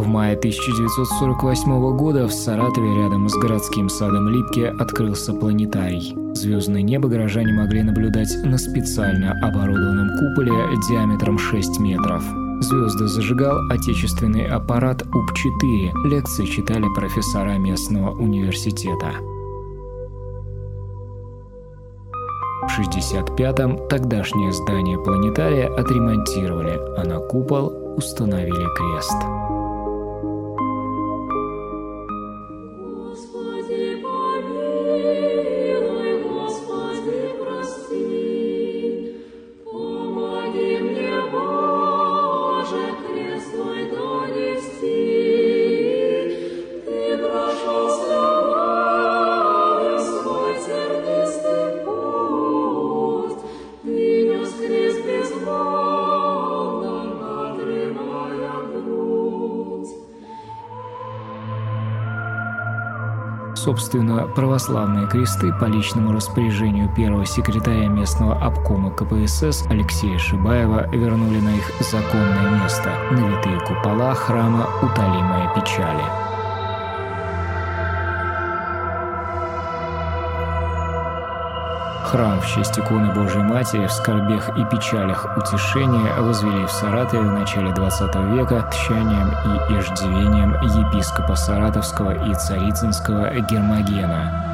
В мае 1948 года в Саратове рядом с городским садом Липки открылся планетарий. Звездное небо горожане могли наблюдать на специально оборудованном куполе диаметром 6 метров. Звезды зажигал отечественный аппарат УП-4. Лекции читали профессора местного университета. В 1965-м тогдашнее здание планетария отремонтировали, а на купол установили крест. Собственно, православные кресты по личному распоряжению первого секретаря местного обкома КПСС Алексея Шибаева вернули на их законное место – на витые купола храма «Утолимая печали». Храм в честь иконы Божией Матери в скорбях и печалях утешения возвели в Саратове в начале XX века тщанием и иждивением епископа Саратовского и Царицынского Гермогена.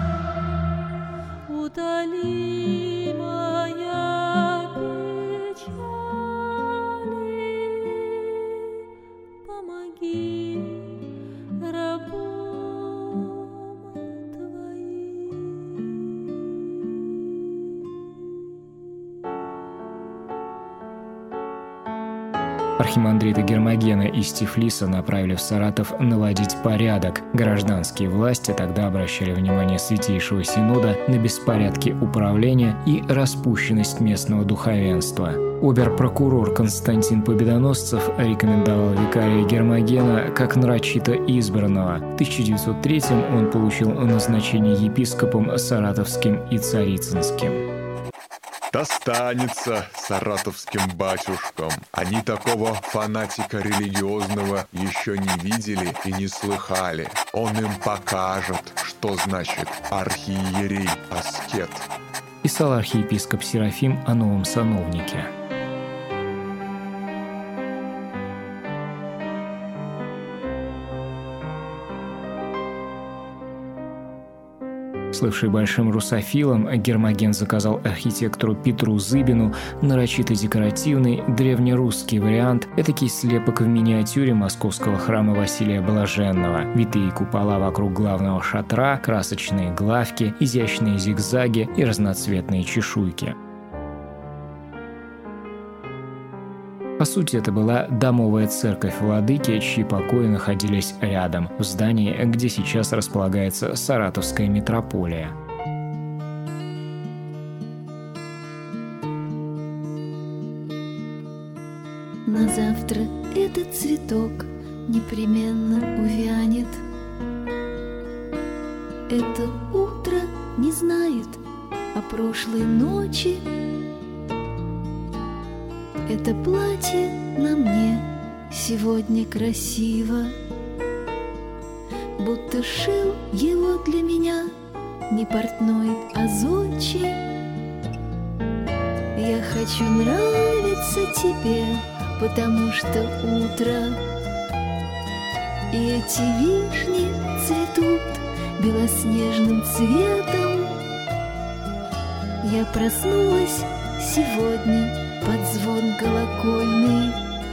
Архимандрита Гермогена из Тифлиса направили в Саратов наводить порядок. Гражданские власти тогда обращали внимание Святейшего Синода на беспорядки управления и распущенность местного духовенства. Обер-прокурор Константин Победоносцев рекомендовал викария Гермогена как нарочито избранного. В 1903-м он получил назначение епископом Саратовским и Царицынским. Достанется саратовским батюшкам. Они такого фанатика религиозного еще не видели и не слыхали. Он им покажет, что значит архиерей-аскет. Писал архиепископ Серафим о новом сановнике. Слывший большим русофилом, Гермоген заказал архитектору Петру Зыбину нарочито декоративный древнерусский вариант, этакий слепок в миниатюре московского храма Василия Блаженного. Витые купола вокруг главного шатра, красочные главки, изящные зигзаги и разноцветные чешуйки. По сути, это была домовая церковь владыки, чьи покои находились рядом, в здании, где сейчас располагается Саратовская митрополия. На завтра этот цветок непременно увянет. Это утро не знает о прошлой ночи. Это платье на мне сегодня красиво, будто шил его для меня не портной, а зодчий. Я хочу нравиться тебе, потому что утро, и эти вишни цветут белоснежным цветом. Я проснулась сегодня под звон колокольный,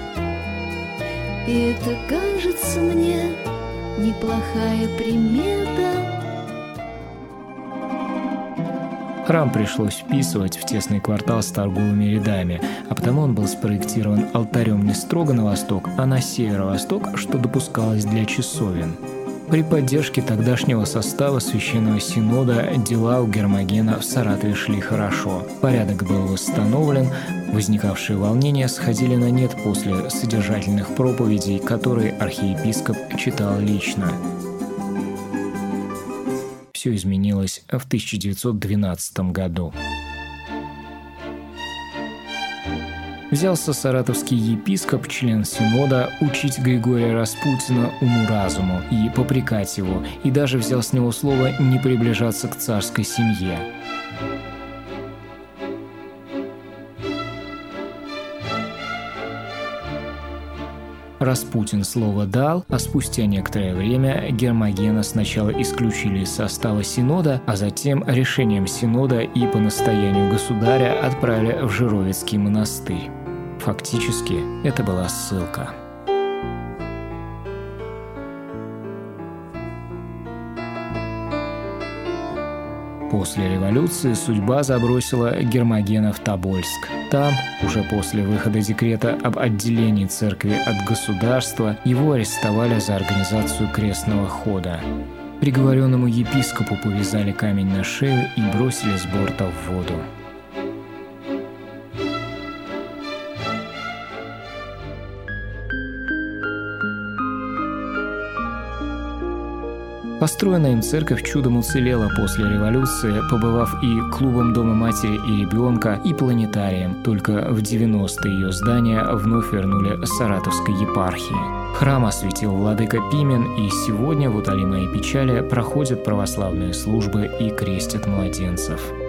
и это кажется мне неплохая примета. Храм пришлось вписывать в тесный квартал с торговыми рядами, а потому он был спроектирован алтарем не строго на восток, а на северо-восток, что допускалось для часовен. При поддержке тогдашнего состава Священного Синода дела у Гермогена в Саратове шли хорошо. Порядок был восстановлен, возникавшие волнения сходили на нет после содержательных проповедей, которые архиепископ читал лично. Все изменилось в 1912 году. взялся саратовский епископ, член Синода, учить Григория Распутина уму-разуму и попрекать его, и даже взял с него слово не приближаться к царской семье. Распутин слово дал, а спустя некоторое время Гермогена сначала исключили из состава Синода, а затем решением Синода и по настоянию государя отправили в Жировицкий монастырь. Фактически, это была ссылка. После революции судьба забросила Гермогена в Тобольск. Там, уже после выхода декрета об отделении церкви от государства, его арестовали за организацию крестного хода. Приговоренному епископу повязали камень на шею и бросили с борта в воду. Построенная им церковь чудом уцелела после революции, побывав и клубом Дома матери и ребенка, и планетарием. Только в 90-е ее здание вновь вернули Саратовской епархии. Храм осветил владыка Пимен, и сегодня в утолимой печали проходят православные службы и крестят младенцев.